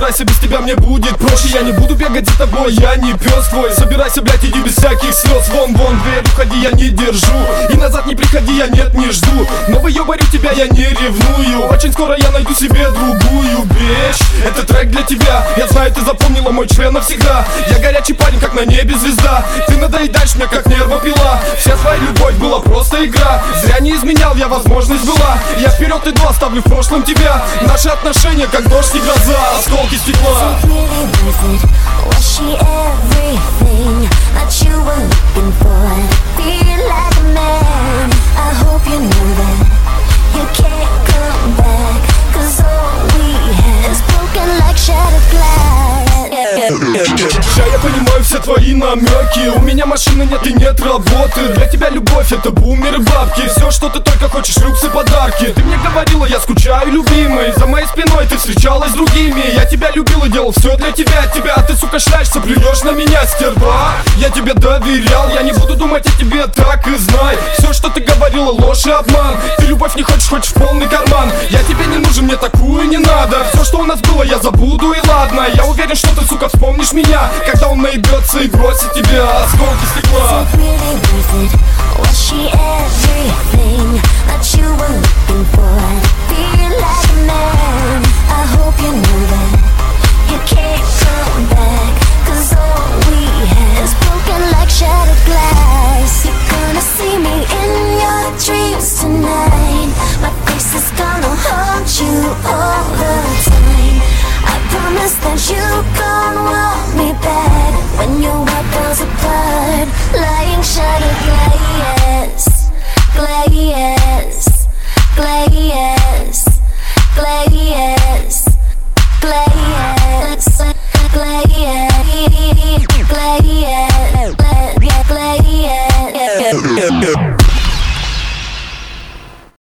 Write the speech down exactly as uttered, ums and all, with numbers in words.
Собирайся, без тебя мне будет проще. Я не буду бегать за тобой, я не пес твой. Собирайся, блядь, иди без всяких слез. Вон, вон, дверь, уходи, я не держу. И назад не приходи, я нет, не жду. Но выебарю тебя, я не ревную. Очень скоро я найду себе другую вещь. Это трек для тебя. Я знаю, ты запомнила мой член навсегда. Я горячий парень, как на небе звезда. Ты надоедаешь мне, как нервопила. Вся твоя любовь была просто игра. Зря не изменял, я возможность была. Я вперед иду, оставлю в прошлом тебя. Наши отношения, как дождь и гроза, осколки стекла. Сейчас я понимаю все твои намеки. У меня машины нет и нет работы. Для тебя любовь это бумер и бабки. Все, что ты только хочешь, люксы, подарки. Ты мне говорила, я скучаю, любимый. За моей спиной ты встречалась с другими. Я тебя любил и делал все для тебя. Тебя ты, сука, шляешься, плюешь на меня, стерва. Я тебе доверял, я не буду думать о тебе, так и знай. Все, что ты говорила, ложь и обман. Ты любовь не хочешь, хочешь в полный карман. Я тебе не нужен, мне такую не надо. Все, что у нас было, я забуду и ладно. Я уверен, что ты, сука, вспомнишь меня, когда он наебется и бросит тебя, осколки стекла. That you gon' want me back when your world falls apart. Like